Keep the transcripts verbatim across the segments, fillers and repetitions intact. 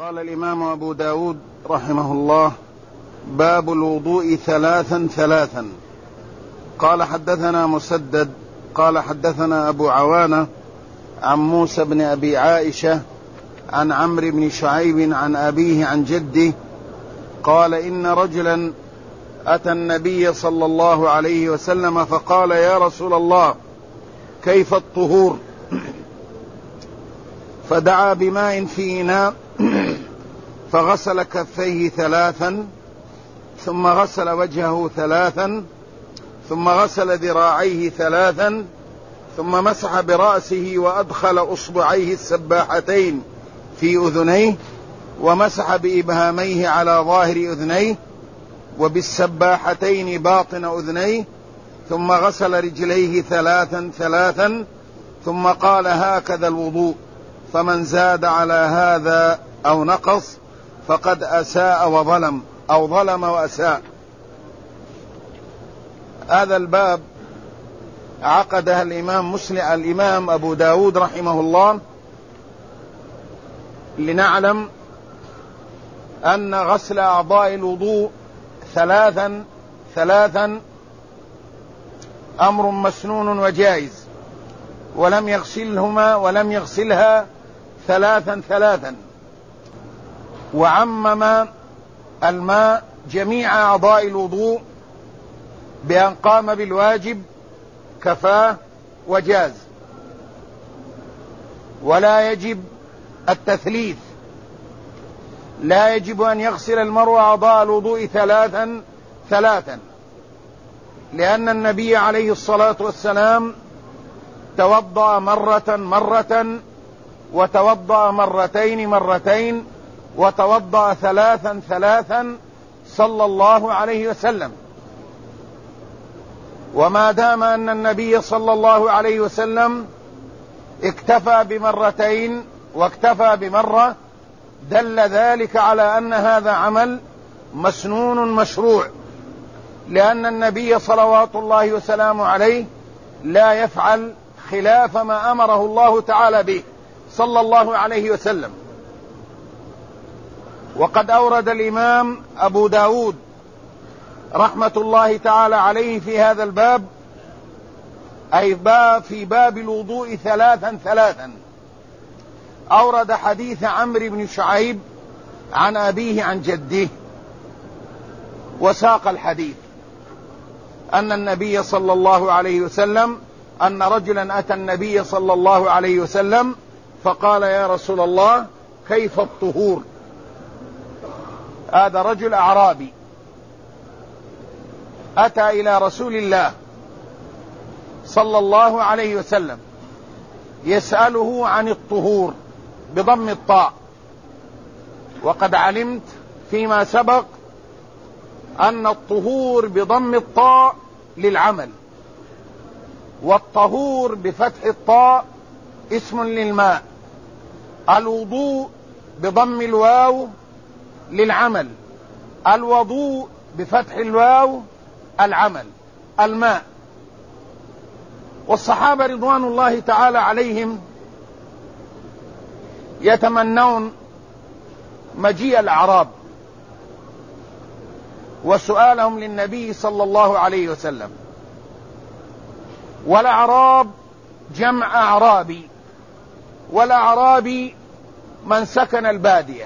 قال الإمام أبو داود رحمه الله: باب الوضوء ثلاثا ثلاثا. قال: حدثنا مسدد قال حدثنا أبو عوانة عن موسى بن أبي عائشة عن عمرو بن شعيب عن أبيه عن جده قال: إن رجلا أتى النبي صلى الله عليه وسلم فقال: يا رسول الله، كيف الطهور؟ فدعا بماء في إناء فغسل كفيه ثلاثا، ثم غسل وجهه ثلاثا، ثم غسل ذراعيه ثلاثا، ثم مسح برأسه وأدخل أصبعيه السباحتين في أذنيه، ومسح بإبهاميه على ظاهر أذنيه وبالسباحتين باطن أذنيه، ثم غسل رجليه ثلاثا ثلاثا، ثم قال: هكذا الوضوء، فمن زاد على هذا أو نقص فقد أساء وظلم أو ظلم وأساء. هذا الباب عقدها الإمام مسلم الإمام أبو داود رحمه الله لنعلم أن غسل أعضاء الوضوء ثلاثا ثلاثا أمر مسنون وجائز، ولم يغسلهما ولم يغسلها ثلاثا ثلاثا، وعمم الماء جميع أعضاء الوضوء بأن قام بالواجب كفاه وجاز، ولا يجب التثليث، لا يجب أن يغسل المرء أعضاء الوضوء ثلاثا ثلاثا، لأن النبي عليه الصلاة والسلام توضأ مرة مرة، وتوضأ مرتين مرتين، وتوضأ ثلاثا ثلاثا صلى الله عليه وسلم. وما دام أن النبي صلى الله عليه وسلم اكتفى بمرتين واكتفى بمرة، دل ذلك على أن هذا عمل مسنون مشروع، لأن النبي صلوات الله وسلامه عليه لا يفعل خلاف ما أمره الله تعالى به صلى الله عليه وسلم. وقد أورد الإمام أبو داود رحمة الله تعالى عليه في هذا الباب، أي باب في باب الوضوء ثلاثا ثلاثا، أورد حديث عمرو بن شعيب عن أبيه عن جده، وساق الحديث أن النبي صلى الله عليه وسلم أن رجلا أتى النبي صلى الله عليه وسلم فقال: يا رسول الله، كيف الطهور؟ هذا رجل أعرابي أتى إلى رسول الله صلى الله عليه وسلم يسأله عن الطهور بضم الطاء. وقد علمت فيما سبق أن الطهور بضم الطاء للعمل، والطهور بفتح الطاء اسم للماء. الوضوء بضم الواو للعمل، الوضوء بفتح الواو العمل، الماء. والصحابة رضوان الله تعالى عليهم يتمنون مجيء الأعراب وسؤالهم للنبي صلى الله عليه وسلم. والأعراب جمع أعرابي، والأعرابي من سكن البادية،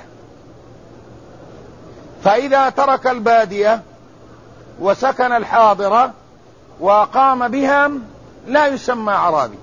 فإذا ترك البادية وسكن الحاضرة وقام بها لا يسمى أعرابي.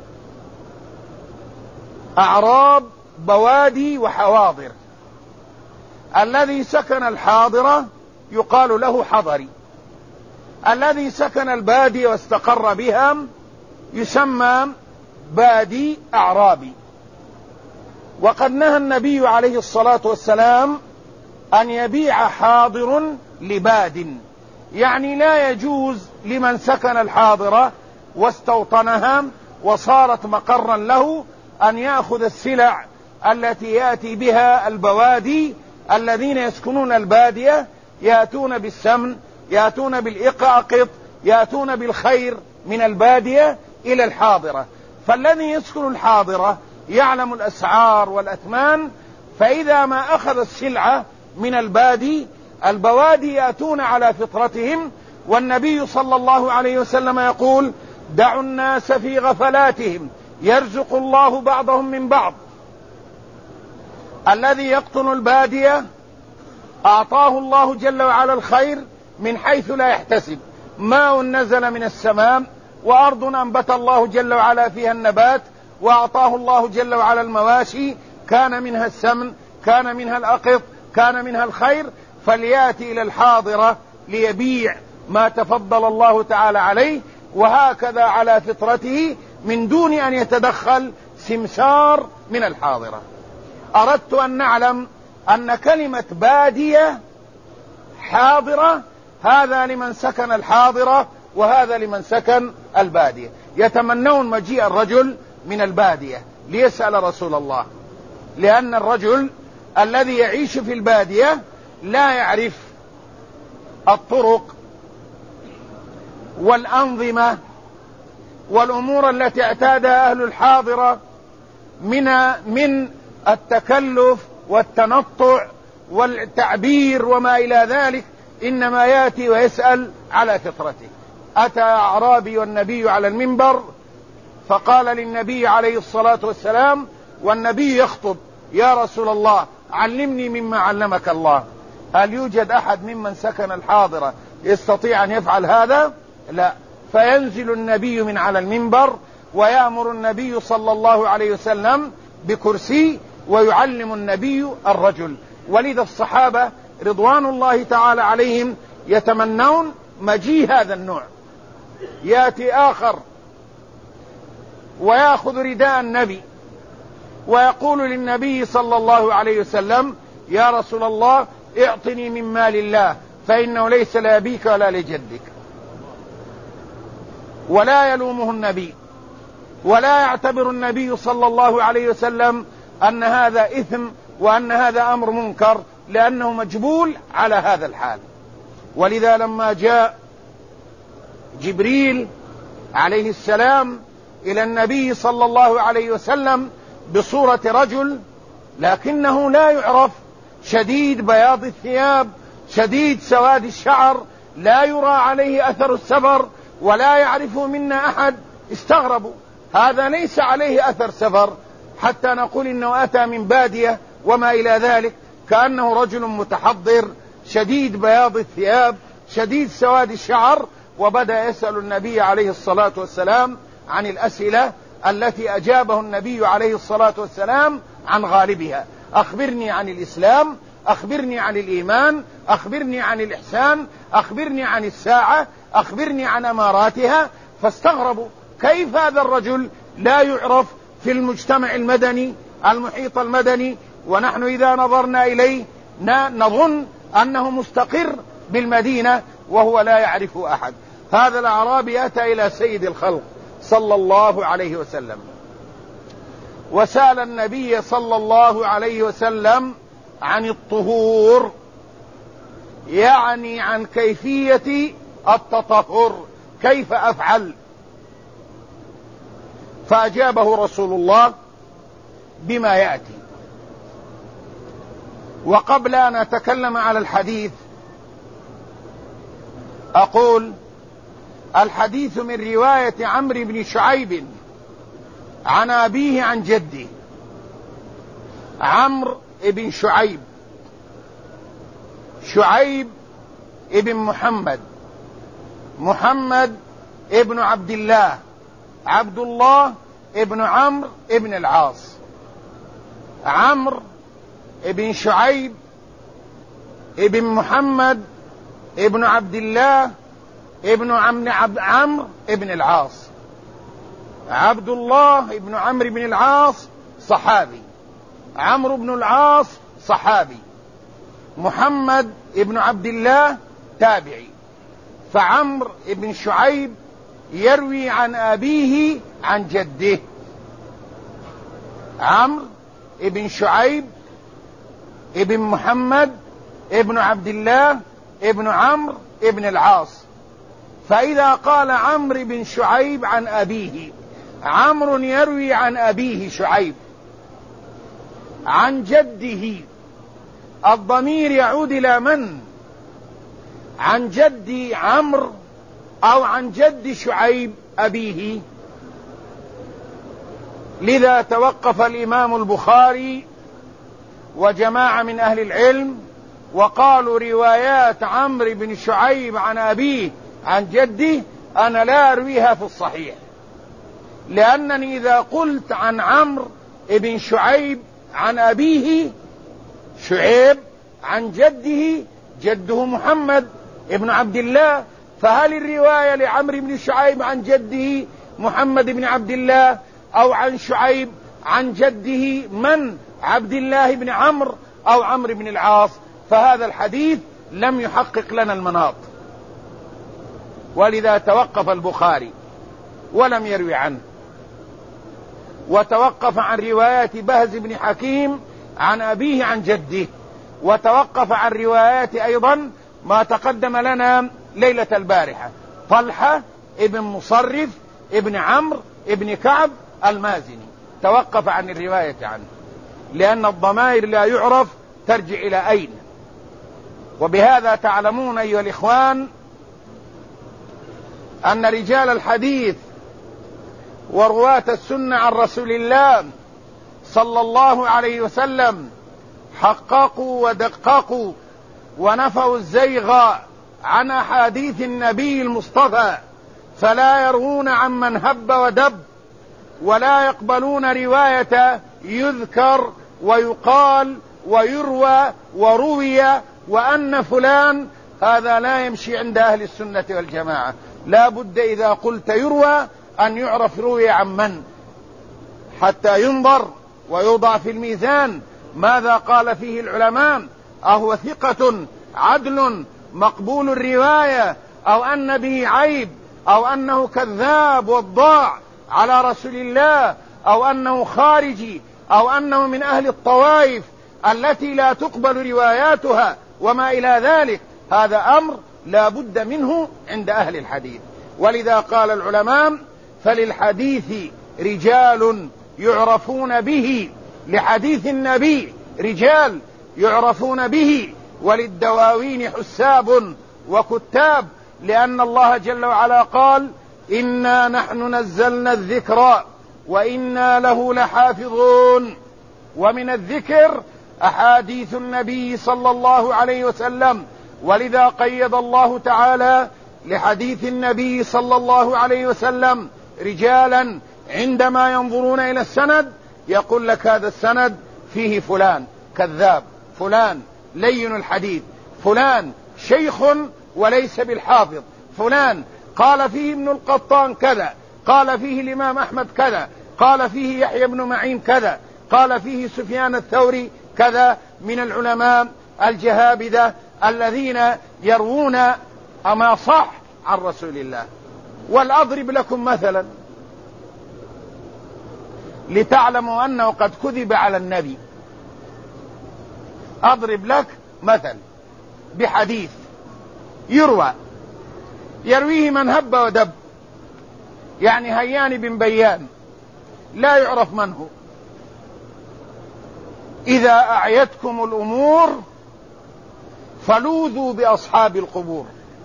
أعراب بوادي وحواضر، الذي سكن الحاضرة يقال له حضري، الذي سكن البادية واستقر بها يسمى بادي أعرابي. وقد نهى النبي عليه الصلاة والسلام أن يبيع حاضر لباد، يعني لا يجوز لمن سكن الحاضرة واستوطنها وصارت مقرا له أن يأخذ السلع التي يأتي بها البوادي الذين يسكنون البادية، يأتون بالسمن، يأتون بالإقاقط، يأتون بالخير من البادية إلى الحاضرة. فالذي يسكن الحاضرة يعلم الأسعار والأثمان، فإذا ما أخذ السلعة من البادي، البوادي يأتون على فطرتهم، والنبي صلى الله عليه وسلم يقول: دعوا الناس في غفلاتهم يرزق الله بعضهم من بعض. الذي يقطن البادية أعطاه الله جل وعلا الخير من حيث لا يحتسب، ماء نزل من السماء، وأرض أنبت الله جل وعلا فيها النبات، وأعطاه الله جل وعلا المواشي، كان منها السمن، كان منها الأقط، كان منها الخير، فليأتي إلى الحاضرة ليبيع ما تفضل الله تعالى عليه، وهكذا على فطرته من دون أن يتدخل سمسار من الحاضرة. أردت أن نعلم أن كلمة بادية حاضرة هذا لمن سكن الحاضرة، وهذا لمن سكن البادية. يتمنون مجيء الرجل من البادية ليسأل رسول الله، لأن الرجل الذي يعيش في البادية لا يعرف الطرق والأنظمة والأمور التي اعتادها أهل الحاضرة من من التكلف والتنطع والتعبير وما إلى ذلك، إنما يأتي ويسأل على فطرته. أتى أعرابي والنبي على المنبر فقال للنبي عليه الصلاة والسلام والنبي يخطب: يا رسول الله علمني مما علمك الله. هل يوجد أحد ممن سكن الحاضرة يستطيع أن يفعل هذا؟ لا. فينزل النبي من على المنبر ويأمر النبي صلى الله عليه وسلم بكرسي ويعلم النبي الرجل. ولذا الصحابة رضوان الله تعالى عليهم يتمنون مجيء هذا النوع. يأتي آخر ويأخذ رداء النبي ويقول للنبي صلى الله عليه وسلم: يا رسول الله اعطني من مال الله فإنه ليس لأبيك ولا لجدك. ولا يلومه النبي، ولا يعتبر النبي صلى الله عليه وسلم أن هذا إثم وأن هذا أمر منكر، لأنه مجبول على هذا الحال. ولذا لما جاء جبريل عليه السلام إلى النبي صلى الله عليه وسلم بصورة رجل لكنه لا يعرف، شديد بياض الثياب، شديد سواد الشعر، لا يرى عليه أثر السفر ولا يعرفه منا أحد، استغربوا: هذا ليس عليه أثر سفر حتى نقول إنه أتى من بادية وما إلى ذلك، كأنه رجل متحضر شديد بياض الثياب شديد سواد الشعر. وبدأ يسأل النبي عليه الصلاة والسلام عن الأسئلة التي أجابه النبي عليه الصلاة والسلام عن غالبها: أخبرني عن الإسلام، أخبرني عن الإيمان، أخبرني عن الإحسان، أخبرني عن الساعة، أخبرني عن أماراتها. فاستغربوا: كيف هذا الرجل لا يعرف في المجتمع المدني المحيط المدني، ونحن إذا نظرنا إليه نظن أنه مستقر بالمدينة وهو لا يعرف أحد. هذا الأعرابي أتى إلى سيد الخلق صلى الله عليه وسلم وسأل النبي صلى الله عليه وسلم عن الطهور، يعني عن كيفية التطهر، كيف أفعل؟ فأجابه رسول الله بما يأتي. وقبل أن أتكلم على الحديث أقول: الحديث من رواية عمرو بن شعيب عن أبيه عن جده. عمرو بن شعيب، شعيب ابن محمد، محمد ابن عبد الله، عبد الله ابن عمرو ابن العاص. عمرو ابن شعيب ابن محمد ابن عبد الله ابن عمرو ابن العاص. عبد الله ابن عمرو بن العاص صحابي، عمرو بن العاص صحابي، محمد ابن عبد الله تابعي. فعمرو ابن شعيب يروي عن أبيه عن جده. عمرو ابن شعيب ابن محمد ابن عبد الله ابن عمرو ابن العاص. فإذا قال عمرو بن شعيب عن أبيه، عمرو يروي عن أبيه شعيب، عن جده، الضمير يعود إلى من؟ عن جد عمرو أو عن جد شعيب أبيه؟ لذا توقف الإمام البخاري وجماعة من أهل العلم وقالوا روايات عمرو بن شعيب عن أبيه عن جده أنا لا أرويها في الصحيح، لأنني إذا قلت عن عمرو بن شعيب عن أبيه شعيب عن جده، جده محمد ابن عبد الله، فهل الرواية لعمرو بن شعيب عن جده محمد بن عبد الله أو عن شعيب عن جده من؟ عبد الله بن عمرو أو عمرو بن العاص؟ فهذا الحديث لم يحقق لنا المناط، ولذا توقف البخاري ولم يروي عنه، وتوقف عن روايات بهز بن حكيم عن أبيه عن جده، وتوقف عن روايات أيضا ما تقدم لنا ليلة البارحة، طلحة ابن مصرف ابن عمرو ابن كعب المازني، توقف عن الرواية عنه، لأن الضمائر لا يعرف ترجع إلى أين. وبهذا تعلمون أيها الإخوان أن رجال الحديث ورواة السنة عن رسول الله صلى الله عليه وسلم حققوا ودققوا ونفوا الزيغ عن أحاديث النبي المصطفى، فلا يروون عمن هب ودب، ولا يقبلون رواية يذكر ويقال ويروى وروي وأن فلان، هذا لا يمشي عند أهل السنة والجماعة. لا بد إذا قلت يروى أن يعرف روي عن من، حتى ينظر ويوضع في الميزان ماذا قال فيه العلماء، أهو ثقة عدل مقبول الرواية أو أن به عيب أو أنه كذاب وضاع على رسول الله أو أنه خارجي أو أنه من أهل الطوائف التي لا تقبل رواياتها وما إلى ذلك. هذا أمر لا بد منه عند أهل الحديث. ولذا قال العلماء فللحديث رجال يعرفون به، لحديث النبي رجال يعرفون به، وللدواوين حساب وكتاب، لأن الله جل وعلا قال إنا نحن نزلنا الذكر وإنا له لحافظون. ومن الذكر أحاديث النبي صلى الله عليه وسلم، ولذا قيد الله تعالى لحديث النبي صلى الله عليه وسلم رجالا عندما ينظرون إلى السند يقول لك هذا السند فيه فلان كذاب، فلان لين الحديث، فلان شيخ وليس بالحافظ، فلان قال فيه ابن القطان كذا، قال فيه الإمام أحمد كذا، قال فيه يحيى بن معين كذا، قال فيه سفيان الثوري كذا، من العلماء الجهابذة الذين يروون أما صح عن رسول الله. والأضرب لكم مثلا لتعلموا أنه قد كذب على النبي. أضرب لك مثل بحديث يروى يرويه من هب ودب، يعني هيان بن بيان لا يعرف من هو. إذا أعيتكم الأمور فلوذوا بأصحاب القبور.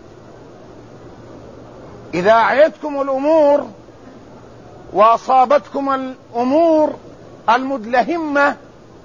إذا أعيتكم الأمور وأصابتكم الأمور المدلهمة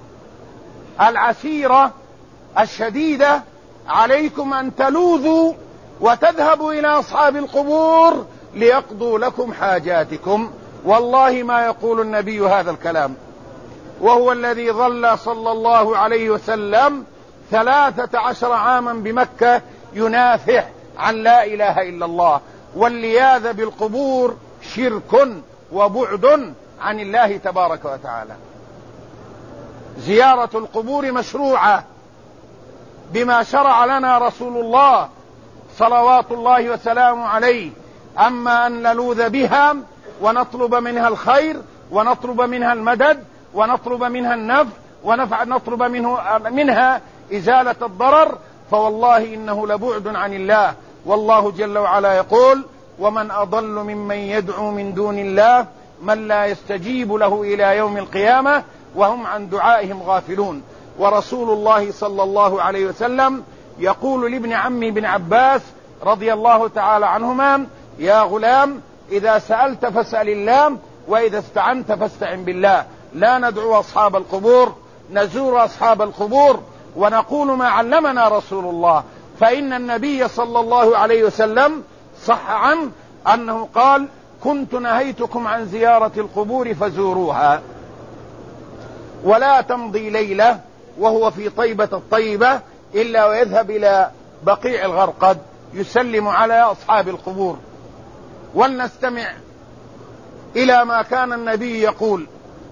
العسيرة الشديدة عليكم أن تلوذوا وتذهبوا إلى أصحاب القبور ليقضوا لكم حاجاتكم. والله ما يقول النبي هذا الكلام، وهو الذي ظل صلى الله عليه وسلم ثلاثة عشر عاما بمكة ينافح عن لا إله إلا الله. واللياذ بالقبور شرك وبعد عن الله تبارك وتعالى. زيارة القبور مشروعة بما شرع لنا رسول الله صلوات الله وسلامه عليه، أما أن نلوذ بها ونطلب منها الخير ونطلب منها المدد ونطلب منها النفع ونفع نطلب منه منها إزالة الضرر، فوالله إنه لبعد عن الله. والله جل وعلا يقول ومن أضل ممن يدعو من دون الله من لا يستجيب له إلى يوم القيامة وهم عن دعائهم غافلون. ورسول الله صلى الله عليه وسلم يقول لابن عمي بن عباس رضي الله تعالى عنهما: يا غلام إذا سألت فاسأل الله، وإذا استعنت فاستعن بالله. لا ندعو أصحاب القبور، نزور أصحاب القبور ونقول ما علمنا رسول الله، فإن النبي صلى الله عليه وسلم صح عنه أنه قال: كنت نهيتكم عن زيارة القبور فزوروها. ولا تمضي ليلة وهو في طيبة الطيبة إلا ويذهب إلى بقيع الغرقد يسلم على أصحاب القبور. ولنستمع إلى ما كان النبي يقول: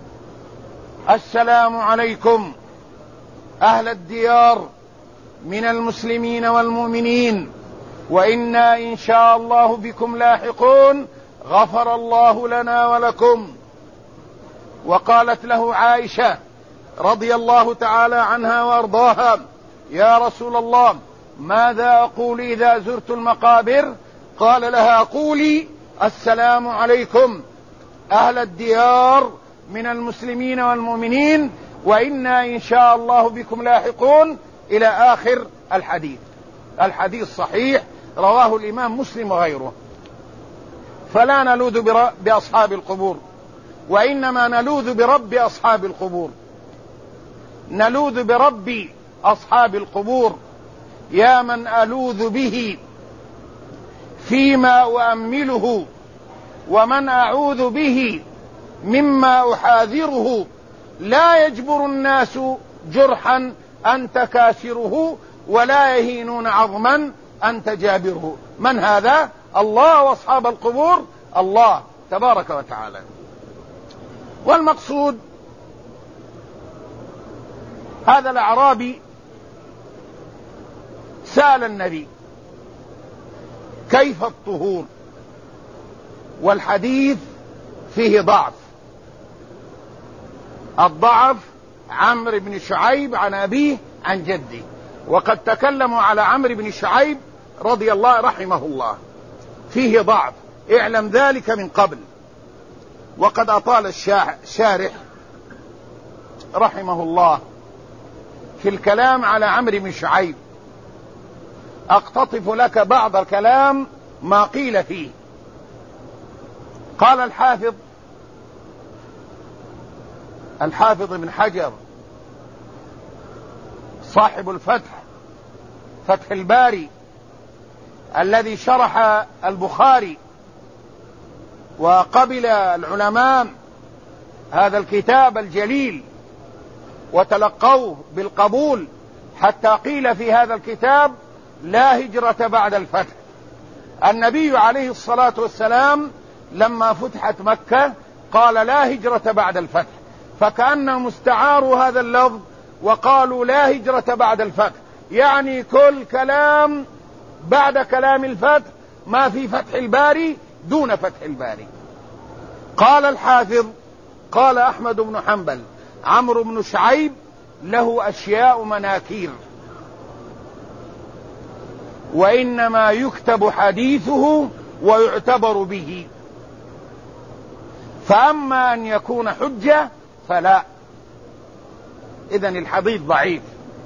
السلام عليكم أهل الديار من المسلمين والمؤمنين، وإنا إن شاء الله بكم لاحقون، غفر الله لنا ولكم. وقالت له عائشة رضي الله تعالى عنها وأرضاها: يا رسول الله ماذا أقول إذا زرت المقابر؟ قال لها: قولي: السلام عليكم أهل الديار من المسلمين والمؤمنين، وإنا إن شاء الله بكم لاحقون، إلى آخر الحديث. الحديث صحيح، رواه الإمام مسلم وغيره. فلا نلوذ بأصحاب القبور، وإنما نلوذ برب أصحاب القبور. نلوذ برب أصحاب القبور: يا من ألوذ به فيما أؤمله، ومن أعوذ به مما أحاذره، لا يجبر الناس جرحا أنت كاسره، ولا يهينون عظما أنت جابره. من هذا؟ الله وأصحاب القبور، الله تبارك وتعالى. والمقصود هذا الأعرابي سأل النبي: كيف الطهور؟ والحديث فيه ضعف. الضعف عمرو بن شعيب عن أبيه عن جده، وقد تكلموا على عمرو بن شعيب رضي الله رحمه الله، فيه ضعف، اعلم ذلك من قبل. وقد أطال الشارح رحمه الله في الكلام على عمرو بن شعيب. أقتطف لك بعض الكلام ما قيل فيه. قال الحافظ الحافظ ابن حجر صاحب الفتح، فتح الباري، الذي شرح البخاري وقبل العلماء هذا الكتاب الجليل وتلقوه بالقبول، حتى قيل في هذا الكتاب: لا هجرة بعد الفتح. النبي عليه الصلاة والسلام لما فتحت مكة قال: لا هجرة بعد الفتح، فكأنهم استعاروا هذا اللفظ وقالوا: لا هجرة بعد الفتح، يعني كل كلام بعد كلام الفتح ما في فتح الباري دون فتح الباري. قال الحافظ: قال أحمد بن حنبل: عمرو بن شعيب له أشياء مناكير، وإنما يكتب حديثه ويعتبر به، فأما أن يكون حجة فلا. إذن الحديث ضعيف.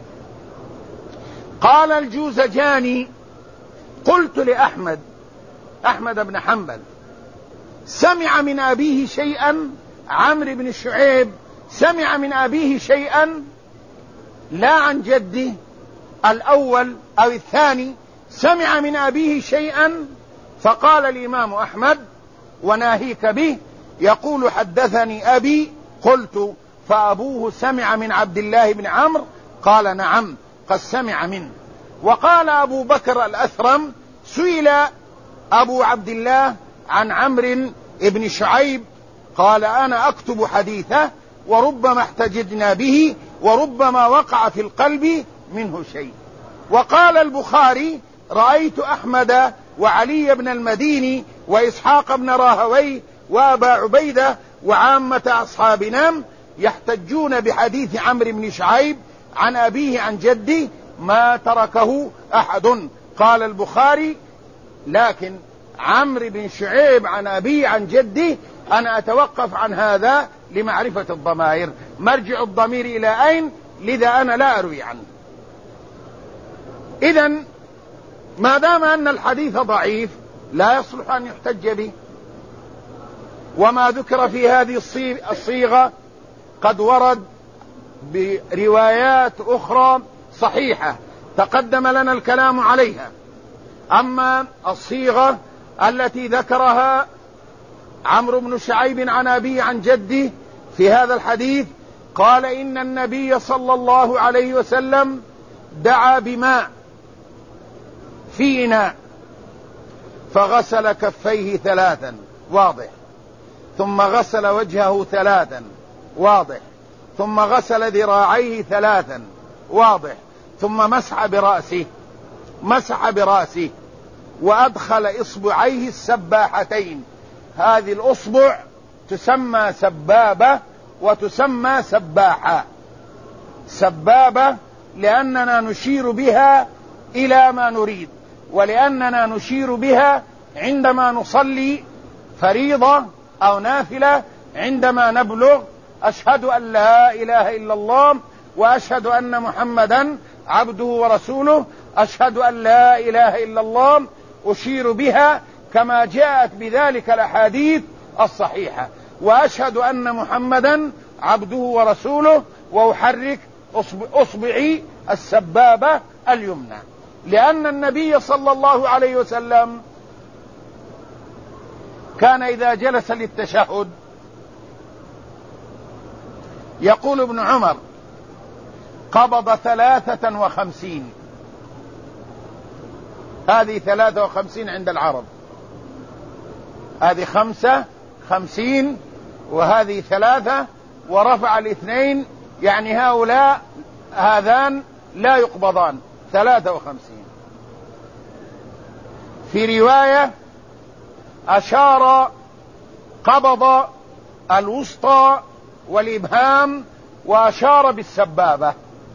قال الجوزجاني: قلت لأحمد أحمد بن حنبل: سمع من أبيه شيئا؟ عمرو بن شعيب سمع من أبيه شيئا لا عن جده الأول أو الثاني، سمع من أبيه شيئا؟ فقال الإمام أحمد: وناهيك به، يقول: حدثني أبي. قلت: فأبوه سمع من عبد الله بن عمرو؟ قال: نعم قد سمع منه. وقال أبو بكر الأثرم: سئل أبو عبد الله عن عمرو بن شعيب، قال: أنا أكتب حديثه، وربما احتججنا به، وربما وقع في القلب منه شيء. وقال البخاري: رأيت أحمد وعلي بن المديني وإسحاق بن راهويه وأبا عبيدة وعامة أصحابنا يحتجون بحديث عمرو بن شعيب عن أبيه عن جده ما تركه أحد. قال البخاري: لكن عمرو بن شعيب عن أبيه عن جده أنا أتوقف عن هذا لمعرفة الضمائر. مرجع الضمير إلى أين؟ لذا أنا لا أروي عنه. إذن ما دام أن الحديث ضعيف لا يصلح أن يحتج به. وما ذكر في هذه الصيغة قد ورد بروايات أخرى صحيحة تقدم لنا الكلام عليها. أما الصيغة التي ذكرها عمرو بن شعيب عن أبيه عن جده في هذا الحديث، قال إن النبي صلى الله عليه وسلم دعا بماء في إناء فغسل كفيه ثلاثا، واضح، ثم غسل وجهه ثلاثا، واضح، ثم غسل ذراعيه ثلاثا، واضح، ثم مسح برأسه مسح برأسه وأدخل إصبعيه السباحتين. هذه الأصبع تسمى سبابة وتسمى سباحة. سبابة لأننا نشير بها إلى ما نريد، ولأننا نشير بها عندما نصلي فريضة أو نافلة، عندما نبلغ أشهد أن لا إله إلا الله وأشهد أن محمدا عبده ورسوله، أشهد أن لا إله إلا الله، أشير بها كما جاءت بذلك الأحاديث الصحيحة، وأشهد أن محمدا عبده ورسوله، وأحرك أصبعي السبابة اليمنى. لأن النبي صلى الله عليه وسلم كان إذا جلس للتشهد يقول ابن عمر قبض ثلاثة وخمسين. هذه ثلاثة وخمسين عند العرب، هذه خمسة خمسين وهذه ثلاثة، ورفع الاثنين، يعني هؤلاء هذان لا يقبضان، ثلاثة وخمسين. في رواية أشار قبض الوسطى والإبهام وأشار بالسبابة.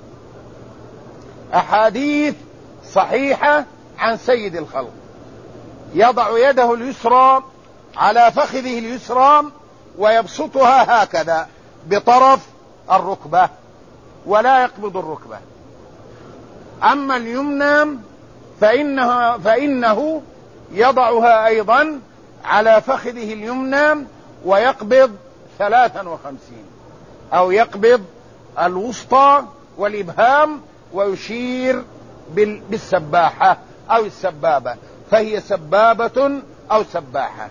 أحاديث صحيحة عن سيد الخلق، يضع يده اليسرى على فخذه اليسرى ويبسطها هكذا بطرف الركبة ولا يقبض الركبة. أما اليمنى فإنه, فإنه يضعها أيضا على فخذه اليمنى ويقبض ثلاثا وخمسين، أو يقبض الوسطى والإبهام ويشير بالسباحة أو السبابة، فهي سبابة أو سباحة.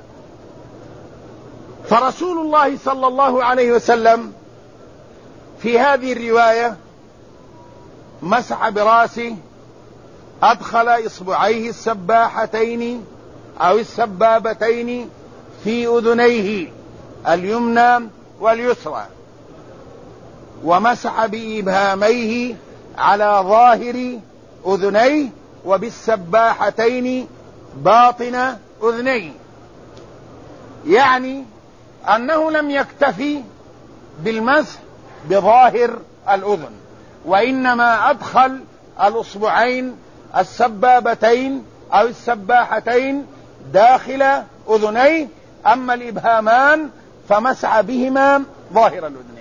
فرسول الله صلى الله عليه وسلم في هذه الرواية مسح براسه، أدخل إصبعيه السباحتين أو السبابتين في أذنيه اليمنى واليسرى، ومسح بإبهاميه على ظاهر أذنيه وبالسباحتين باطن أذنيه. يعني أنه لم يكتفي بالمسح بظاهر الأذن، وإنما أدخل الأصبعين السبابتين أو السباحتين داخل أذنيه، أما الإبهامان فمسح بهما ظاهر الأذنين.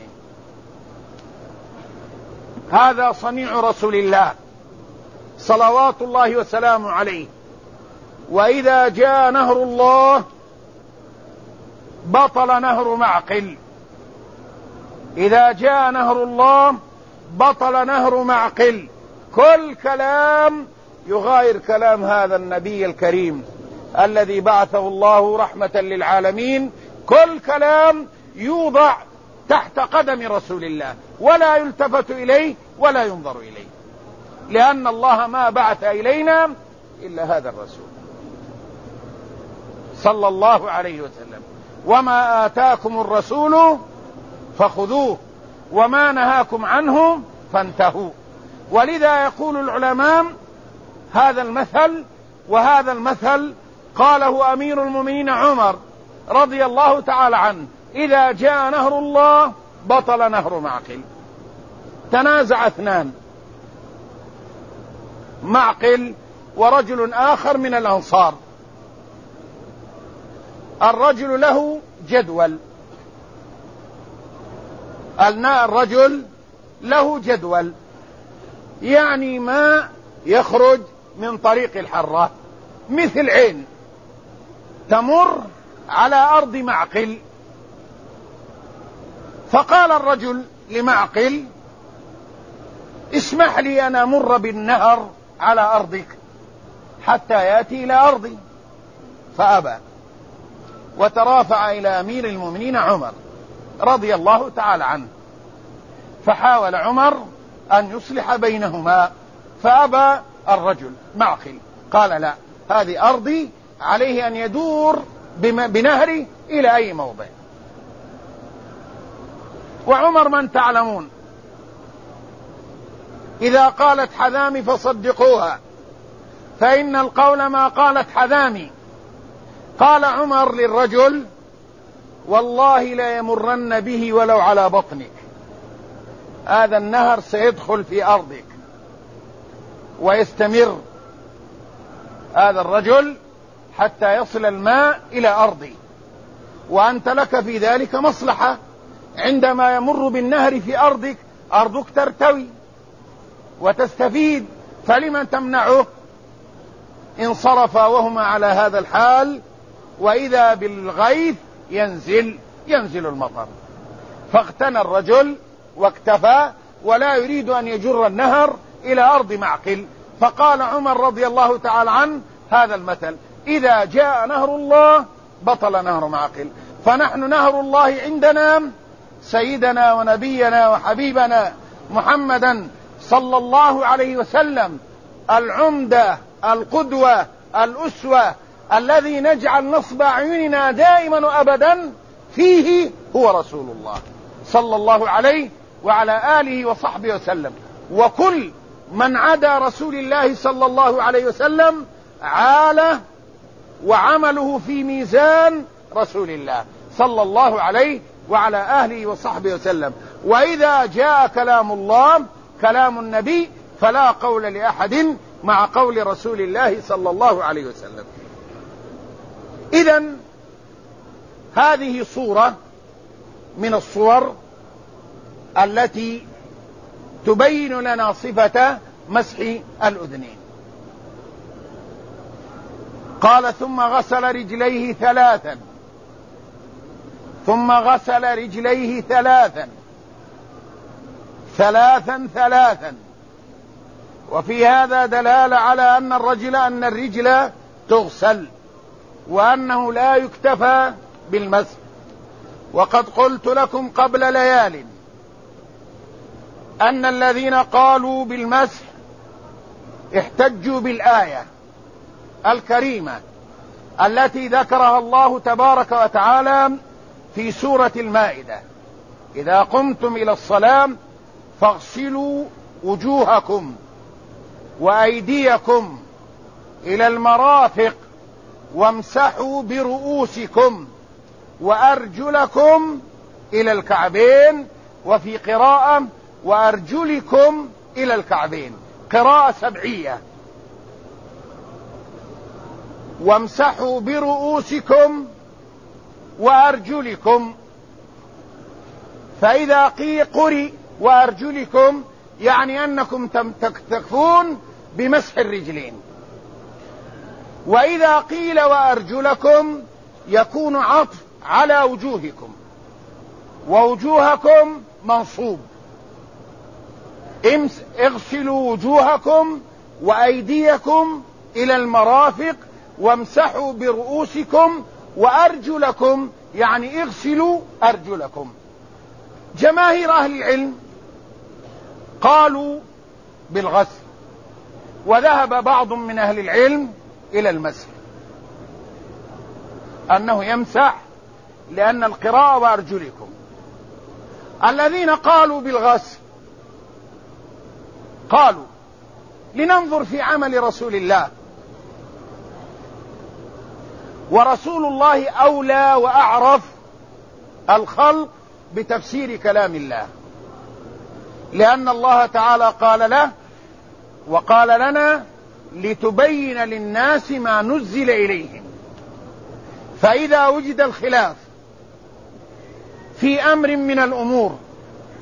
هذا صنيع رسول الله صلوات الله وسلامه عليه. وإذا جاء نهر الله بطل نهر معقل، إذا جاء نهر الله بطل نهر معقل. كل كلام يغاير كلام هذا النبي الكريم الذي بعثه الله رحمة للعالمين، كل كلام يوضع تحت قدم رسول الله ولا يلتفت إليه ولا ينظر إليه، لأن الله ما بعث إلينا إلا هذا الرسول صلى الله عليه وسلم. وما آتاكم الرسول فخذوه وما نهاكم عنه فانتهوا. ولذا يقول العلماء هذا المثل، وهذا المثل قاله أمير المؤمنين عمر رضي الله تعالى عنه: إذا جاء نهر الله بطل نهر معقل. تنازع اثنان، معقل ورجل آخر من الأنصار. الرجل له جدول الرجل له جدول، يعني ما يخرج من طريق الحرة، مثل عين تمر على أرض معقل، فقال الرجل لمعقل: اسمح لي أن أمر بالنهر على أرضك حتى يأتي إلى أرضي، فأبى، وترافع إلى أمير المؤمنين عمر رضي الله تعالى عنه، فحاول عمر أن يصلح بينهما، فأبى الرجل معقل، قال: لا، هذه أرضي، عليه أن يدور بنهري إلى أي موضع. وعمر من تعلمون، إذا قالت حذامي فصدقوها، فإن القول ما قالت حذامي. قال عمر للرجل: والله لا يمرن به ولو على بطنك، هذا النهر سيدخل في أرضك ويستمر هذا الرجل حتى يصل الماء إلى أرضي، وأنت لك في ذلك مصلحة، عندما يمر بالنهر في أرضك أرضك ترتوي وتستفيد، فلمن تمنعه؟ انصرف وهما على هذا الحال، وإذا بالغيث ينزل ينزل المطر، فاغتنى الرجل واكتفى، ولا يريد أن يجر النهر إلى أرض معقل. فقال عمر رضي الله تعالى عنه هذا المثل: إذا جاء نهر الله بطل نهر معقل. فنحن نهر الله عندنا سيدنا ونبينا وحبيبنا محمدا صلى الله عليه وسلم، العمدة، القدوة، الأسوة، الذي نجعل نصب أعيننا دائما وأبدا فيه، هو رسول الله صلى الله عليه وعلى آله وصحبه وسلم. وكل من عدا رسول الله صلى الله عليه وسلم عاله وعمله في ميزان رسول الله صلى الله عليه وعلى آله وصحبه وسلم. وإذا جاء كلام الله، كلام النبي، فلا قول لأحد مع قول رسول الله صلى الله عليه وسلم. إذن هذه صورة من الصور التي تبين لنا صفة مسح الأذنين. قال: ثم غسل رجليه ثلاثا، ثم غسل رجليه ثلاثا ثلاثا ثلاثا. وفي هذا دلالة على أن الرجل أن الرجل تغسل، وأنه لا يكتفى بالمسح. وقد قلت لكم قبل ليال أن الذين قالوا بالمسح احتجوا بالآية الكريمة التي ذكرها الله تبارك وتعالى في سورة المائدة: إذا قمتم إلى الصلاة فاغسلوا وجوهكم وأيديكم إلى المرافق وامسحوا برؤوسكم وأرجلكم إلى الكعبين. وفي قراءة: وأرجلكم إلى الكعبين، قراءة سبعية. وامسحوا برؤوسكم وأرجلكم، فإذا قرئ وأرجلكم يعني أنكم تكتفون بمسح الرجلين، وإذا قيل وأرجلكم يكون عطف على وجوهكم، ووجوهكم منصوب. اغسلوا وجوهكم وأيديكم إلى المرافق وامسحوا برؤوسكم وأرجلكم يعني اغسلوا أرجلكم. جماهير أهل العلم قالوا بالغسل، وذهب بعض من أهل العلم إلى المسح، أنه يمسح، لأن القراءة وأرجلكم. الذين قالوا بالغسل قالوا: لننظر في عمل رسول الله، ورسول الله أولى وأعرف الخلق بتفسير كلام الله، لأن الله تعالى قال له وقال لنا: لتبين للناس ما نزل إليهم. فإذا وجد الخلاف في أمر من الأمور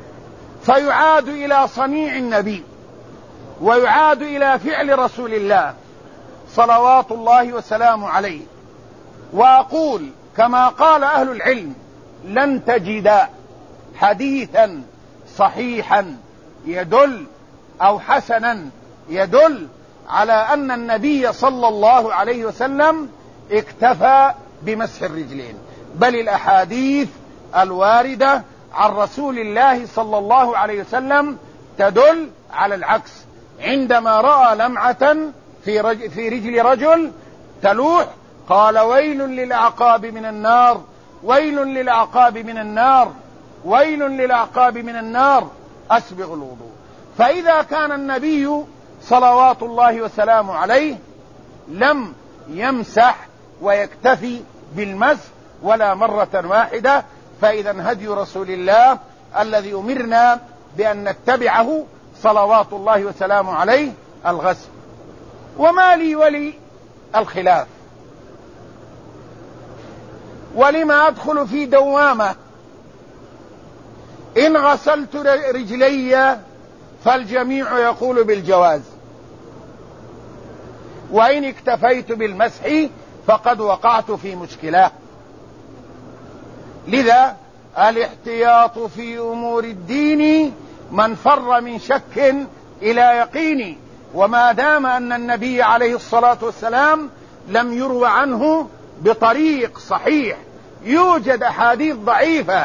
فيعاد إلى صنيع النبي ويعاد إلى فعل رسول الله صلوات الله وسلامه عليه. وأقول كما قال أهل العلم: لن تجد حديثا صحيحا يدل أو حسنا يدل على أن النبي صلى الله عليه وسلم اكتفى بمسح الرجلين، بل الأحاديث الواردة عن رسول الله صلى الله عليه وسلم تدل على العكس. عندما رأى لمعة في, رج في رجل رجل تلوح قال: ويل للأعقاب من النار، ويل للأعقاب من النار، ويل للأعقاب من النار، أسبغ الوضوء. فإذا كان النبي صلوات الله وسلامه عليه لم يمسح ويكتفي بالمسح ولا مرة واحدة، فإذا هدي رسول الله الذي أمرنا بأن نتبعه صلوات الله وسلامه عليه الغسل. وما لي ولي الخلاف، ولما أدخل في دوامة؟ إن غسلت رجلي فالجميع يقول بالجواز، وإن اكتفيت بالمسح فقد وقعت في مشكلة. لذا الاحتياط في أمور الدين من فر من شك إلى يقين. وما دام أن النبي عليه الصلاة والسلام لم يروى عنه بطريق صحيح، يوجد أحاديث ضعيفة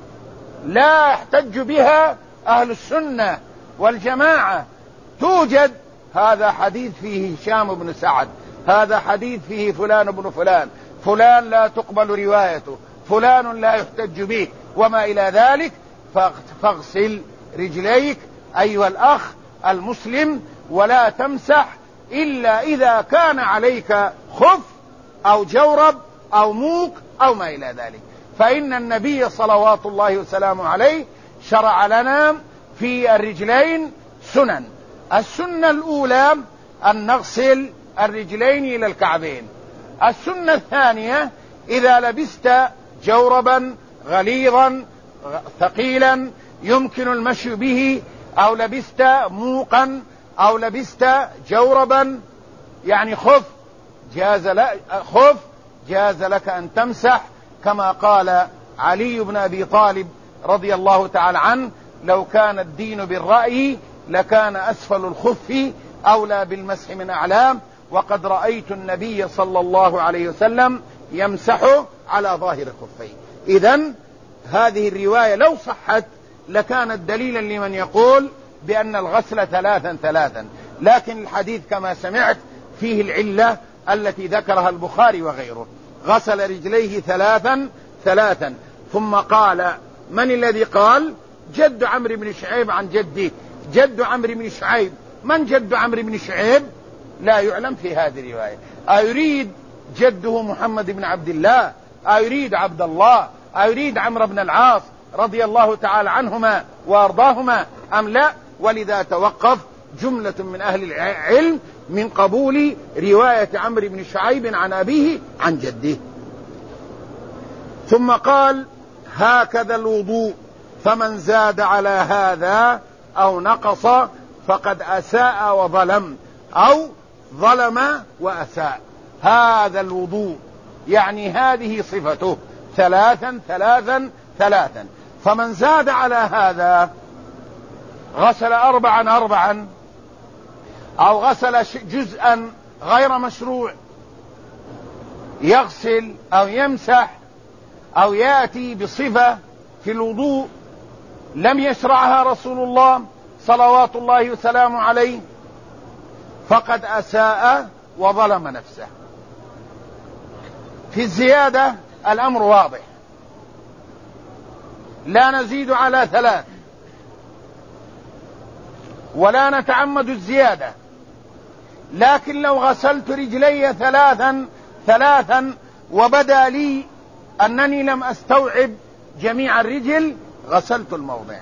لا يحتج بها أهل السنة والجماعة، توجد هذا حديث فيه هشام بن سعد، هذا حديث فيه فلان بن فلان، فلان لا تقبل روايته، فلان لا يحتج به، وما إلى ذلك. فاغسل رجليك أيها الأخ المسلم، ولا تمسح إلا إذا كان عليك خف أو جورب أو موق أو ما إلى ذلك، فإن النبي صلوات الله وسلامه عليه شرع لنا في الرجلين سنن. السنة الأولى أن نغسل الرجلين إلى الكعبين. السنة الثانية إذا لبست جوربا غليظا ثقيلا يمكن المشي به، أو لبست موقا، أو لبست جوربا يعني خف، جاز لك خف جاز لك أن تمسح، كما قال علي بن أبي طالب رضي الله تعالى عنه: لو كان الدين بالرأي لكان أسفل الخف أولى بالمسح من أعلام، وقد رأيت النبي صلى الله عليه وسلم يمسح على ظاهر خفيه. إذن هذه الرواية لو صحت لكانت دليلا لمن يقول بأن الغسل ثلاثا ثلاثا، لكن الحديث كما سمعت فيه العلة التي ذكرها البخاري وغيره: غسل رجليه ثلاثا ثلاثا. ثم قال: من الذي قال؟ جد عمرو بن شعيب عن جده. جد عمرو بن شعيب، من جد عمرو بن شعيب؟ لا يعلم في هذه الرواية. أيريد جده محمد بن عبد الله؟ أيريد عبد الله؟ أيريد عمرو بن العاص رضي الله تعالى عنهما وأرضاهما أم لا؟ ولذا توقف جملة من أهل العلم من قبول رواية عمرو بن شعيب عن أبيه عن جده. ثم قال: هكذا الوضوء، فمن زاد على هذا أو نقص فقد أساء وظلم، أو ظلم وأساء. هذا الوضوء يعني هذه صفته، ثلاثا ثلاثا ثلاثا. فمن زاد على هذا غسل أربعا أربعا، أو غسل جزءا غير مشروع، يغسل أو يمسح أو يأتي بصفة في الوضوء لم يشرعها رسول الله صلوات الله وسلامه عليه، فقد أساء وظلم نفسه. في الزيادة الأمر واضح، لا نزيد على ثلاث ولا نتعمد الزيادة، لكن لو غسلت رجلي ثلاثا ثلاثا وبدا لي أنني لم أستوعب جميع الرجل غسلت الموضع،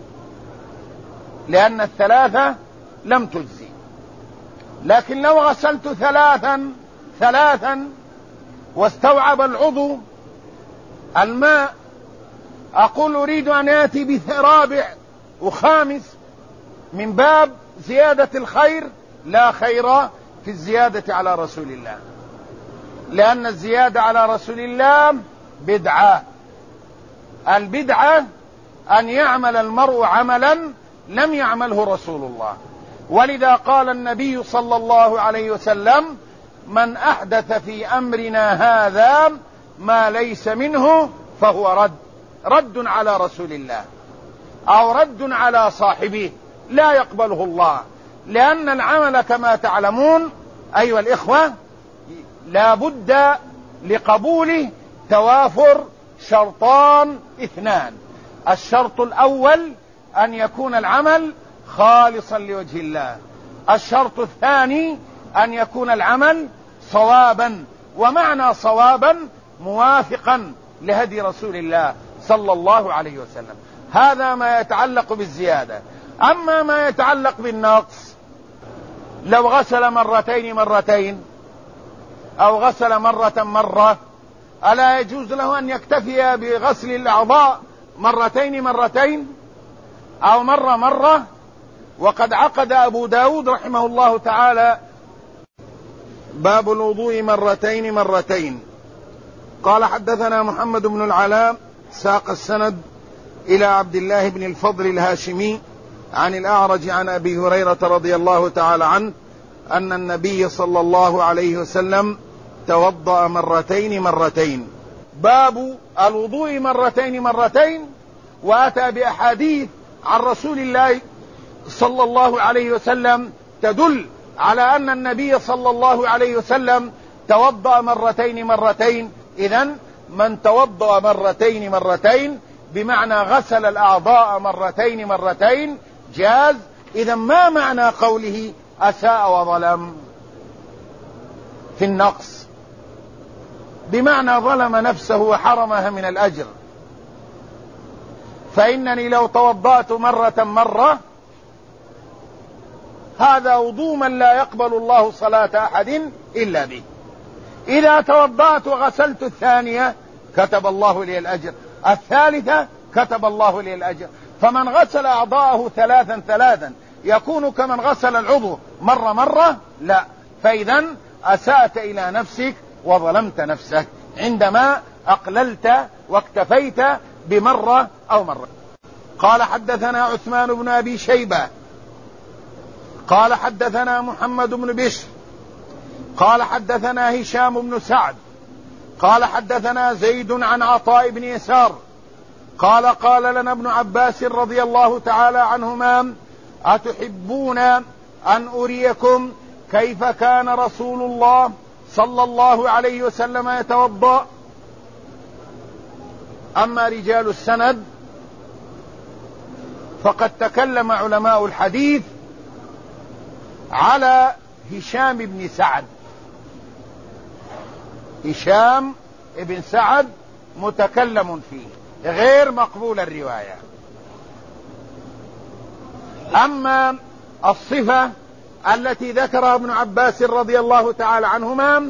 لأن الثلاثة لم تجزي. لكن لو غسلت ثلاثا ثلاثا واستوعب العضو الماء، أقول أريد أن آتي برابع وخامس من باب زيادة الخير لا خير في الزيادة على رسول الله، لأن الزيادة على رسول الله بدعة. البدعة أن يعمل المرء عملا لم يعمله رسول الله، ولذا قال النبي صلى الله عليه وسلم: من أحدث في أمرنا هذا ما ليس منه فهو رد، رد على رسول الله أو رد على صاحبه لا يقبله الله. لأن العمل كما تعلمون أيها الإخوة لا بد لقبوله توافر شرطان اثنان: الشرط الأول أن يكون العمل خالصا لوجه الله، الشرط الثاني أن يكون العمل صوابا، ومعنى صوابا موافقا لهدي رسول الله صلى الله عليه وسلم. هذا ما يتعلق بالزيادة. أما ما يتعلق بالنقص، لو غسل مرتين مرتين أو غسل مرة مرة، ألا يجوز له أن يكتفي بغسل الأعضاء مرتين مرتين أو مرة مرة؟ وقد عقد أبو داود رحمه الله تعالى باب الوضوء مرتين مرتين. قال حدثنا محمد بن العلاء ساق السند إلى عبد الله بن الفضل الهاشمي عن الأعرج عن أبي هريرة رضي الله تعالى عنه أن النبي صلى الله عليه وسلم توضأ مرتين مرتين. باب الوضوء مرتين مرتين، وأتى بأحاديث عن رسول الله صلى الله عليه وسلم تدل على أن النبي صلى الله عليه وسلم توضأ مرتين مرتين. إذن من توضأ مرتين مرتين بمعنى غسل الأعضاء مرتين مرتين جاز. إذن ما معنى قوله أساء وظلم في النقص؟ بمعنى ظلم نفسه وحرمها من الأجر. فإنني لو توضأت مرة مرة هذا وضوء من لا يقبل الله صلاة أحد إلا به. إذا توضأت وغسلت الثانية كتب الله لي الأجر، الثالثة كتب الله لي الأجر. فمن غسل أعضاءه ثلاثا ثلاثا يكون كمن غسل العضو مرة مرة؟ لا. فإذا أسأت إلى نفسك وظلمت نفسك عندما أقللت واكتفيت بمرة أو مرة. قال حدثنا عثمان بن أبي شيبة قال حدثنا محمد بن بشر قال حدثنا هشام بن سعد قال حدثنا زيد عن عطاء بن يسار قال قال لنا ابن عباس رضي الله تعالى عنهما: أتحبون أن أريكم كيف كان رسول الله صلى الله عليه وسلم يتوضأ؟ أما رجال السند فقد تكلم علماء الحديث على هشام بن سعد. هشام بن سعد متكلم فيه غير مقبول الرواية. أما الصفة التي ذكرها ابن عباس رضي الله تعالى عنهما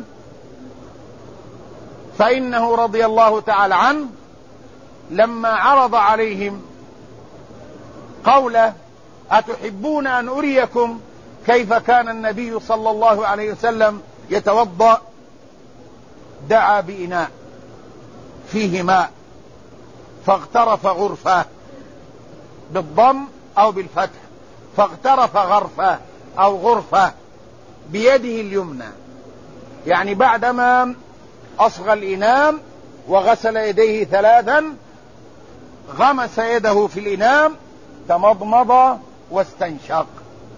فإنه رضي الله تعالى عنه لما عرض عليهم قوله: أتحبون أن أريكم كيف كان النبي صلى الله عليه وسلم يتوضأ، دعا بإناء فيه ماء فاغترف غرفة بالضم أو بالفتح، فاغترف غرفة أو غرفة بيده اليمنى، يعني بعدما أصغى الإناء وغسل يديه ثلاثا غمس يده في الإناء تمضمض واستنشق.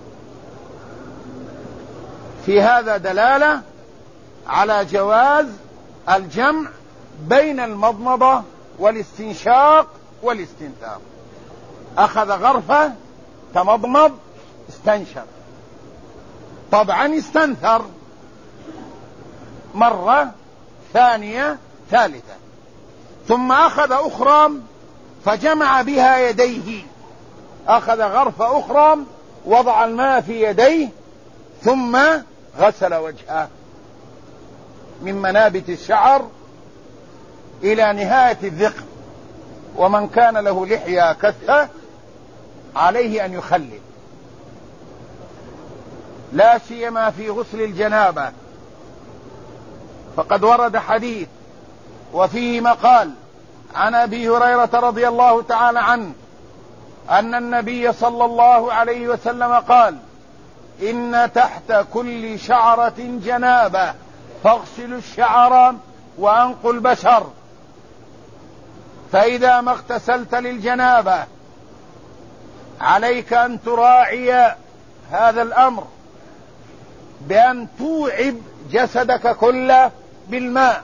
في هذا دلالة على جواز الجمع بين المضمضة والاستنشاق والاستنثار. أخذ غرفة تمضمض استنشق، طبعا استنثر مرة ثانية ثالثة، ثم أخذ أخرى فجمع بها يديه، أخذ غرفة أخرى وضع الماء في يديه ثم غسل وجهه من منابت الشعر إلى نهاية الذقن، ومن كان له لحية كثة عليه أن يخلل، لا سيما في غسل الجنابة، فقد ورد حديث وفيه مقال عن أبي هريرة رضي الله تعالى عنه أن النبي صلى الله عليه وسلم قال: إن تحت كل شعرة جنابة فاغسلوا الشعر وأنقوا البشر. فإذا ما اغتسلت للجنابة عليك أن تراعي هذا الأمر بأن توعب جسدك كله بالماء،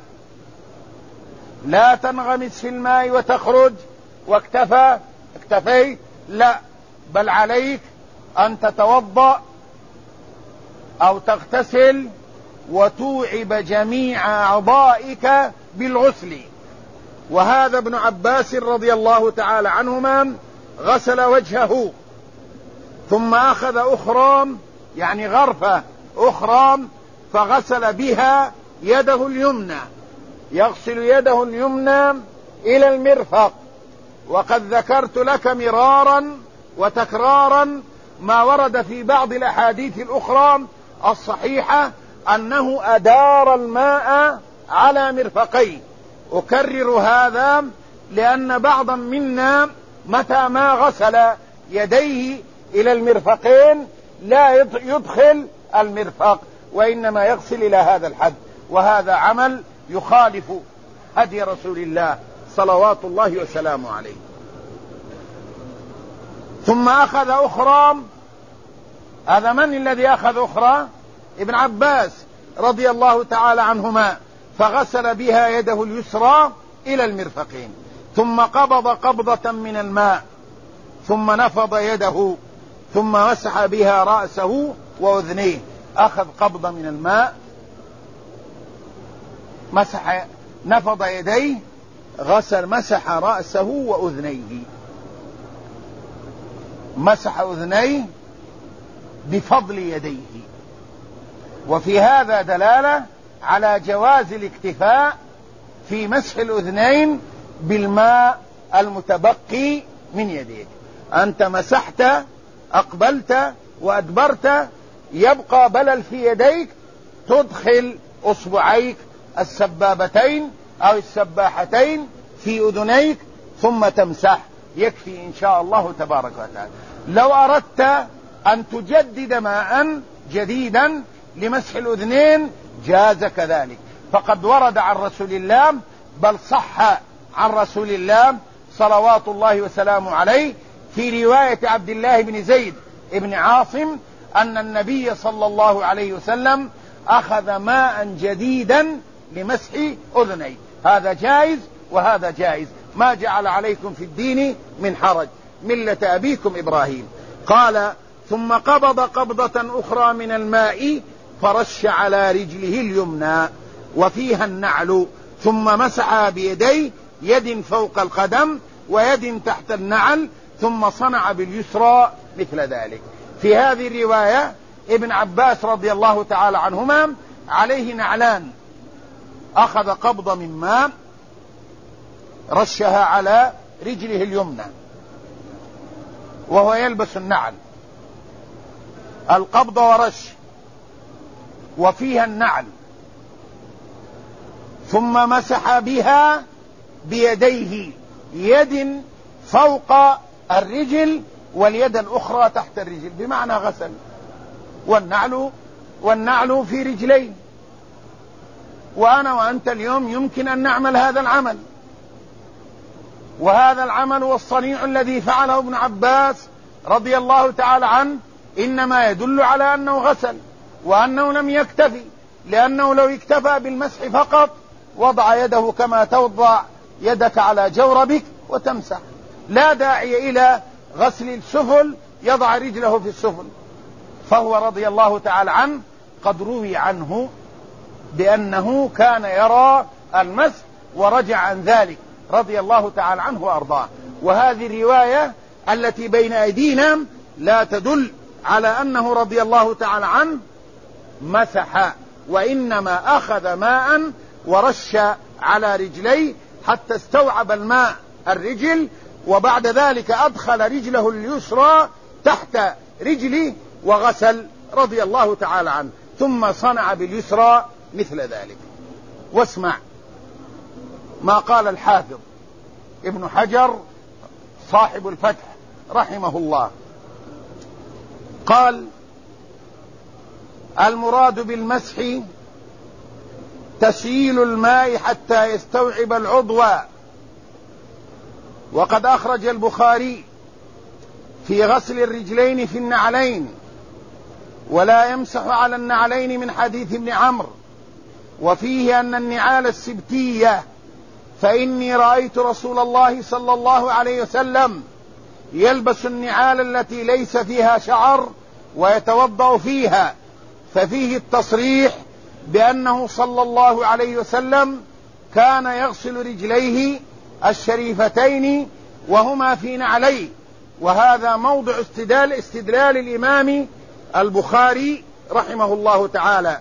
لا تنغمس في الماء وتخرج واكتفى اكتفيت، لا، بل عليك أن تتوضأ أو تغتسل وتوعب جميع أعضائك بالغسل. وهذا ابن عباس رضي الله تعالى عنهما غسل وجهه ثم أخذ أخرى، يعني غرفة أخرى، فغسل بها يده اليمنى، يغسل يده اليمنى إلى المرفق. وقد ذكرت لك مرارا وتكرارا ما ورد في بعض الأحاديث الأخرى الصحيحة أنه أدار الماء على مرفقيه. أكرر هذا لأن بعضا منا متى ما غسل يديه إلى المرفقين لا يدخل المرفق، وإنما يغسل إلى هذا الحد، وهذا عمل يخالف هدي رسول الله صلوات الله وسلامه عليه. ثم أخذ أخرى. هذا من الذي أخذ أخرى؟ ابن عباس رضي الله تعالى عنهما، فغسل بها يده اليسرى إلى المرفقين، ثم قبض قبضة من الماء، ثم نفض يده، ثم مسح بها رأسه وأذنيه. أخذ قبضة من الماء، مسح، نفض يديه، غسل، مسح رأسه وأذنيه، مسح أذنيه بفضل يديه. وفي هذا دلالة على جواز الاكتفاء في مسح الأذنين بالماء المتبقي من يديك. أنت مسحت، أقبلت وأدبرت، يبقى بلل في يديك، تدخل أصبعيك السبابتين أو السباحتين في أذنيك ثم تمسح، يكفي إن شاء الله تبارك وتعالى. لو أردت أن تجدد ماء جديدا لمسح الأذنين جاز كذلك، فقد ورد عن رسول الله، بل صح عن رسول الله صلوات الله وسلامه عليه في رواية عبد الله بن زيد بن عاصم أن النبي صلى الله عليه وسلم أخذ ماء جديدا لمسح أذنيه. هذا جائز وهذا جائز، ما جعل عليكم في الدين من حرج، ملة أبيكم إبراهيم. قال: ثم قبض قبضة أخرى من الماء فرش على رجله اليمنى وفيها النعل، ثم مسح بيديه، يد فوق القدم ويد تحت النعل، ثم صنع باليسرى مثل ذلك. في هذه الرواية ابن عباس رضي الله تعالى عنهما عليه نعلان، أخذ قبضة من ماء رشها على رجله اليمنى وهو يلبس النعل، القبضة ورش وفيها النعل، ثم مسح بها بيديه، يد فوق الرجل واليد الأخرى تحت الرجل، بمعنى غسل. والنعل والنعل في رجلين، وأنا وأنت اليوم يمكن أن نعمل هذا العمل، وهذا العمل والصنيع الذي فعله ابن عباس رضي الله تعالى عنه إنما يدل على أنه غسل، وأنه لم يكتفي، لأنه لو اكتفى بالمسح فقط وضع يده كما توضع يدك على جوربك وتمسح، لا داعي إلى غسل السفل، يضع رجله في السفل. فهو رضي الله تعالى عنه قد روي عنه بأنه كان يرى المسح ورجع عن ذلك رضي الله تعالى عنه وأرضاه. وهذه الرواية التي بين أيدينا لا تدل على أنه رضي الله تعالى عنه مسح، وإنما أخذ ماء ورش على رجليه حتى استوعب الماء الرجل، وبعد ذلك أدخل رجله اليسرى تحت رجله وغسل رضي الله تعالى عنه، ثم صنع باليسرى مثل ذلك. واسمع ما قال الحافظ ابن حجر صاحب الفتح رحمه الله، قال: المراد بالمسح تسييل الماء حتى يستوعب العضو. وقد أخرج البخاري في غسل الرجلين في النعلين ولا يمسح على النعلين من حديث ابن عمرو، وفيه أن النعال السبتية، فإني رأيت رسول الله صلى الله عليه وسلم يلبس النعال التي ليس فيها شعر ويتوضأ فيها، ففيه التصريح بأنه صلى الله عليه وسلم كان يغسل رجليه الشريفتين وهما في نعليه. وهذا موضع استدلال, استدلال الإمام البخاري رحمه الله تعالى.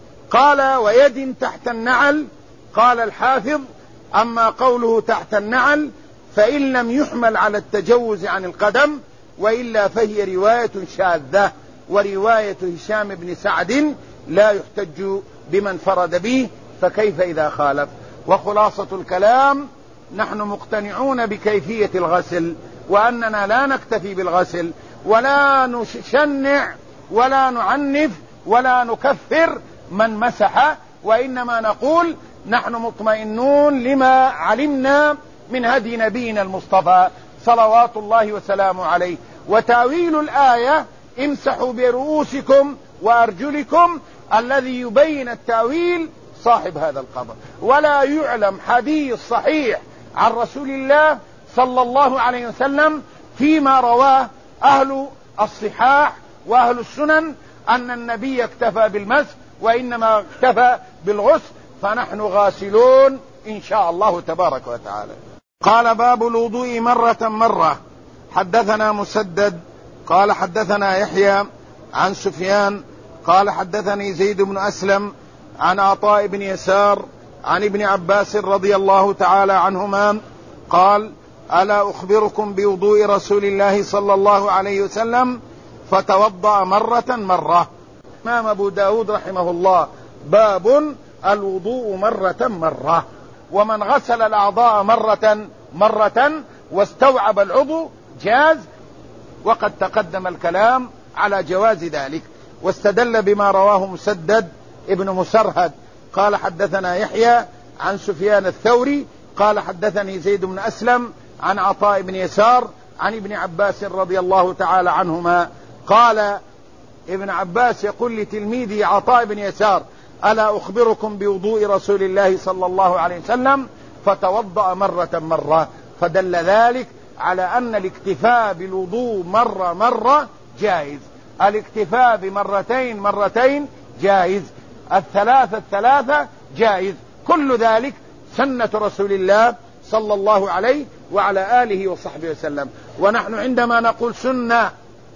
قال: ويد تحت النعل. قال الحافظ: أما قوله تحت النعل فإن لم يحمل على التجوز عن القدم، وإلا فهي رواية شاذة، ورواية هشام بن سعد لا يحتج بمن فرد به، فكيف إذا خالف؟ وخلاصة الكلام: نحن مقتنعون بكيفية الغسل، وأننا لا نكتفي بالغسل ولا نشنع ولا نعنف ولا نكفر من مسح، وإنما نقول نحن مطمئنون لما علمنا من هدي نبينا المصطفى صلوات الله وسلامه عليه. وتأويل الآية امسحوا برؤوسكم وأرجلكم الذي يبين التأويل صاحب هذا القبر، ولا يعلم حديث صحيح عن رسول الله صلى الله عليه وسلم فيما رواه أهل الصحاح وأهل السنن أن النبي اكتفى بالمسح، وإنما اكتفى بالغسل، فنحن غاسلون إن شاء الله تبارك وتعالى. قال: باب الوضوء مرة مرة. حدثنا مسدد قال حدثنا يحيى عن سفيان قال حدثني زيد بن أسلم عن عطاء بن يسار عن ابن عباس رضي الله تعالى عنهما قال: ألا أخبركم بوضوء رسول الله صلى الله عليه وسلم؟ فتوضأ مرة مرة. إمام أبو داود رحمه الله: باب الوضوء مرة مرة. ومن غسل الأعضاء مرة مرة واستوعب العضو جاز، وقد تقدم الكلام على جواز ذلك. واستدل بما رواه مسدد ابن مسرهد قال حدثنا يحيى عن سفيان الثوري قال حدثني زيد بن أسلم عن عطاء بن يسار عن ابن عباس رضي الله تعالى عنهما قال ابن عباس يقول لتلميذي عطاء بن يسار: ألا أخبركم بوضوء رسول الله صلى الله عليه وسلم؟ فتوضأ مرة مرة. فدل ذلك على أن الاكتفاء بالوضوء مرة مرة جائز، الاكتفاء بمرتين مرتين جائز، الثلاثة الثلاثة جائز، كل ذلك سنة رسول الله صلى الله عليه وعلى آله وصحبه وسلم. ونحن عندما نقول سنة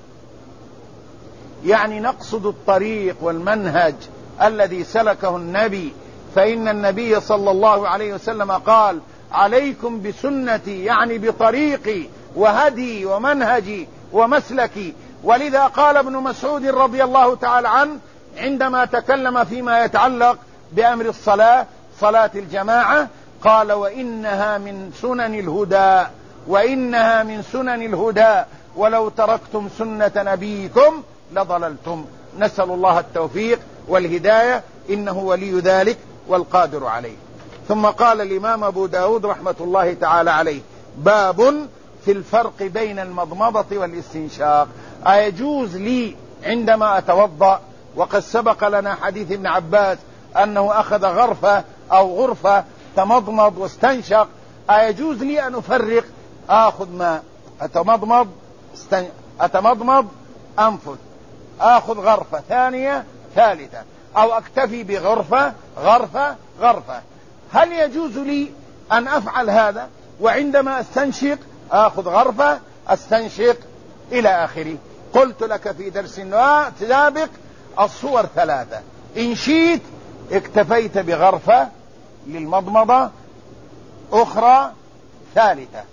يعني نقصد الطريق والمنهج الذي سلكه النبي، فإن النبي صلى الله عليه وسلم قال: عليكم بسنتي، يعني بطريقي وهدي ومنهجي ومسلكي. ولذا قال ابن مسعود رضي الله تعالى عنه عندما تكلم فيما يتعلق بأمر الصلاة، صلاة الجماعة، قال: وإنها من سنن الهدى، وإنها من سنن الهدى، ولو تركتم سنة نبيكم لضللتم. نسأل الله التوفيق والهداية، إنه ولي ذلك والقادر عليه. ثم قال الإمام أبو داود رحمة الله تعالى عليه: باب في الفرق بين المضمضة والاستنشاق. أيجوز لي عندما أتوضأ، وقد سبق لنا حديث ابن عباس أنه أخذ غرفة أو غرفة تمضمض واستنشق، أيجوز لي أن أفرق؟ آخذ ماء أتمضمض استن... أتمضمض أنفث، آخذ غرفة ثانية ثالثة، أو أكتفي بغرفة غرفة غرفة. هل يجوز لي أن أفعل هذا وعندما أستنشق آخذ غرفة أستنشق إلى آخره؟ قلت لك في درس سابق الصور ثلاثة، إن شئت اكتفيت بغرفة للمضمضة، أخرى ثالثة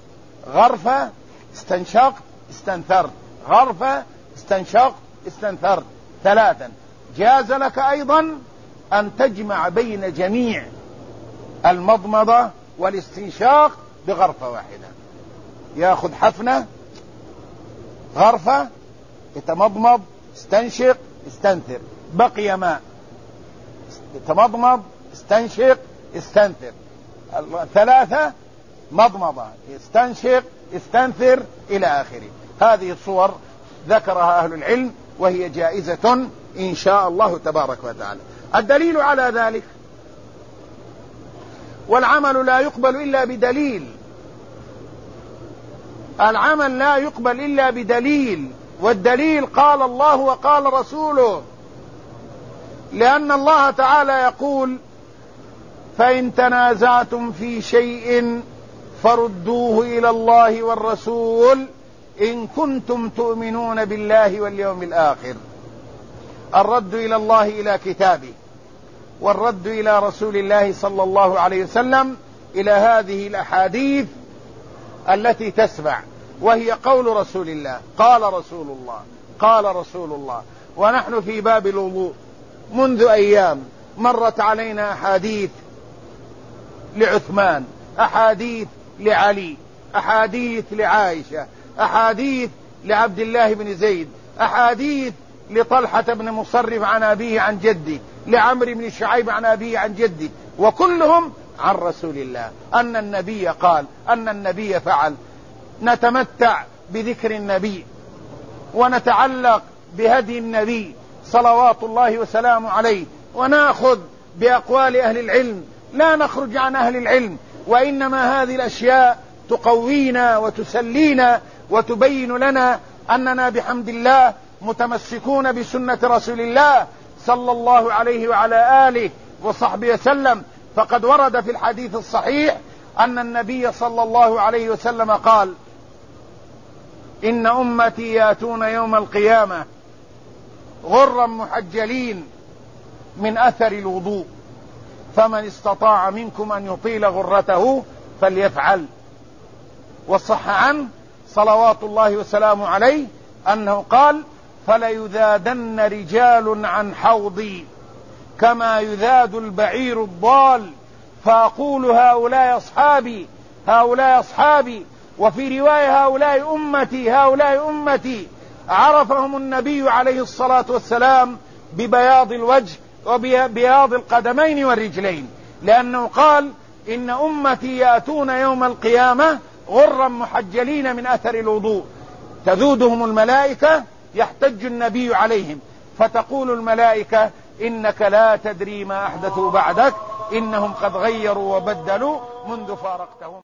غرفة استنشقت استنثرت، غرفة استنشقت استنثرت ثلاثا. جاز لك أيضا أن تجمع بين جميع المضمضة والاستنشاق بغرفة واحدة، يأخذ حفنة غرفة يتمضمض استنشق استنثر، بقي ماء يتمضمض استنشق استنثر، ثلاثة مضمضة استنشق استنثر إلى آخره. هذه الصور ذكرها أهل العلم وهي جائزة إن شاء الله تبارك وتعالى. الدليل على ذلك: والعمل لا يقبل إلا بدليل، العمل لا يقبل إلا بدليل، والدليل قال الله وقال رسوله، لأن الله تعالى يقول: فإن تنازعتم في شيء فردوه إلى الله والرسول إن كنتم تؤمنون بالله واليوم الآخر. الرد إلى الله إلى كتابه، والرد إلى رسول الله صلى الله عليه وسلم إلى هذه الأحاديث التي تسمع، وهي قول رسول الله، قال رسول الله قال رسول الله. ونحن في باب الوضوء منذ أيام مرت علينا أحاديث لعثمان، أحاديث لعلي، أحاديث لعائشة، أحاديث لعبد الله بن زيد، أحاديث لطلحة بن مصرف عن أبيه عن جده، لعمرو بن شعيب عن أبيه عن جده، وكلهم عن رسول الله أن النبي قال، أن النبي فعل. نتمتع بذكر النبي ونتعلق بهدي النبي صلوات الله وسلامه عليه، ونأخذ بأقوال أهل العلم، لا نخرج عن أهل العلم، وإنما هذه الأشياء تقوينا وتسلينا وتبين لنا أننا بحمد الله متمسكون بسنة رسول الله صلى الله عليه وعلى آله وصحبه وسلم. فقد ورد في الحديث الصحيح أن النبي صلى الله عليه وسلم قال: إن أمتي يأتون يوم القيامة غرا محجلين من أثر الوضوء، فمن استطاع منكم أن يطيل غرته فليفعل. وصح عنه صلوات الله وسلامه عليه أنه قال: فليذادن رجال عن حوضي كما يذاد البعير الضال، فأقول هؤلاء أصحابي هؤلاء أصحابي، وفي رواية هؤلاء أمتي هؤلاء أمتي. عرفهم النبي عليه الصلاة والسلام ببياض الوجه وبياض القدمين والرجلين، لأنه قال: إن أمتي يأتون يوم القيامة غرا محجلين من أثر الوضوء، تذودهم الملائكة، يحتج النبي عليهم، فتقول الملائكة: إنك لا تدري ما أحدثوا بعدك، إنهم قد غيروا وبدلوا منذ فارقتهم.